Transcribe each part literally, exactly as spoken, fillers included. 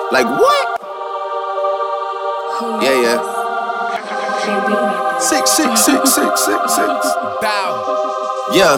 Like what? Yeah, yeah. Six, six, six, six, six, six. Bow. Yeah.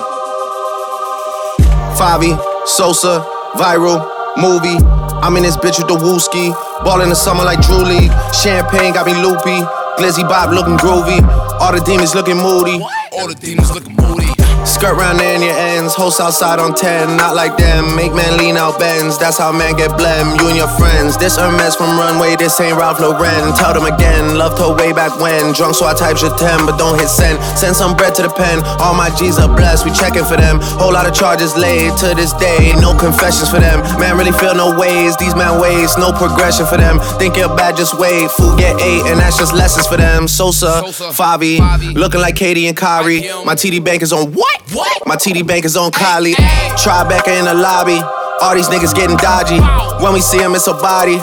Favi, Sosa, viral, movie. I'm in this bitch with the wooski. Ball in the summer like Drew League. Champagne got me loopy. Glizzy Bob looking groovy. All the demons looking moody. All the demons looking moody. Skirt round there in your ends, host outside on ten, not like them. Make man lean out bends, that's how man get blem. You and your friends, this Hermes from Runway, this ain't Ralph Lauren. Tell them again, loved her way back when. Drunk so I type your ten, but don't hit send. Send some bread to the pen, all my G's are blessed, we checking for them. Whole lot of charges laid to this day, no confessions for them. Man really feel no ways, these man ways, no progression for them. Think you're bad, just wait, food get ate, and that's just lessons for them. Sosa, Favi, looking like Katie and Kyrie. My T D bank is on what? What? My T D bank is on Kylie. Tribeca in the lobby. All these niggas getting dodgy. When we see him, it's a body.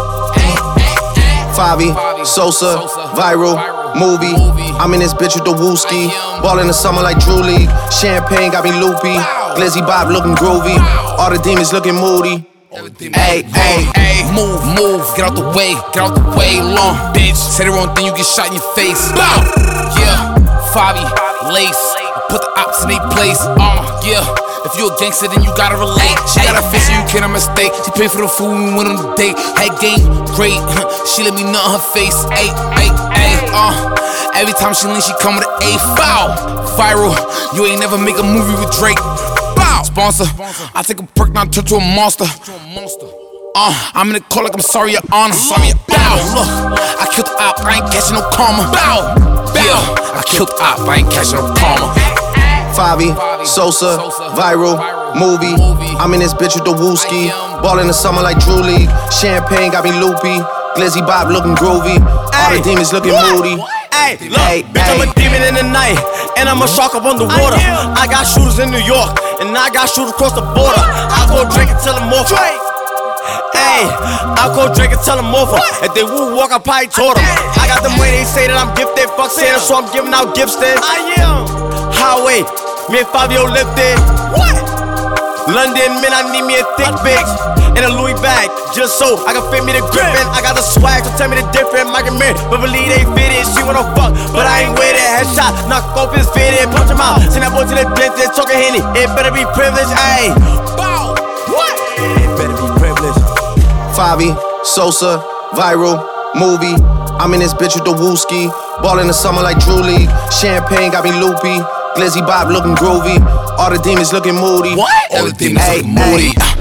Favi, Sosa, viral, movie. I'm in this bitch with the wooski. Ball in the summer like Drew League. Champagne got me loopy. Glizzy Bob looking groovy. All the demons looking moody. Hey, hey, hey, move, move, get out the way, get out the way, long bitch. Say the wrong thing, you get shot in your face. Bow, yeah, Favi, lace. Put the ops in their place, uh, yeah. If you a gangster, then you gotta relate. She got a face, so you can't mistake. She paid for the food when we went on the date. Had game, great. She let me nut on her face. Ay, ay, ay, uh. Every time she lean, she come with an A. Foul, viral. You ain't never make a movie with Drake. Bow, sponsor. I take a perk, now turn to a monster. Uh, I'm in the call like I'm sorry, your honor. Bow, look, I killed the op, I ain't catching no karma. Bow, bow, I killed the op, I ain't catching no karma. Favi, Sosa, viral, movie. I'm in this bitch with the wooski. Ball in the summer like Drew League. Champagne got me loopy. Glizzy Bob looking groovy. All the demons looking moody. Hey, look, hey, bitch, hey. I'm a demon in the night, and I'm a shark up on the water. I, I got shooters in New York, and I got shooters across the border. I go drink and tell them more. Hey, I go drink and tell them over. If they woo walk, I probably taught them. I got them way they say that I'm gifted. Fuck Santa, so I'm giving out gifts then. I am. Highway, me and Fabio lifted. What? London, man, I need me a thick bitch and a Louis bag, just so I can fit me the grippin'. I got the swag, so tell me the difference. Mike and Mary, but believe they fitted. She wanna fuck, but I ain't with it. Headshot, knock off his fitted, punch him out. Send that boy to the dentist, talking Henny. It better be privileged, ayy. Bow. What? It better be privileged. Favi, Sosa, viral, movie. I'm in this bitch with the wooski. Ball in the summer like Drew League. Champagne got me loopy. Glizzy Bob looking groovy. All the demons looking moody. What? All the demons ay, looking moody. Ay.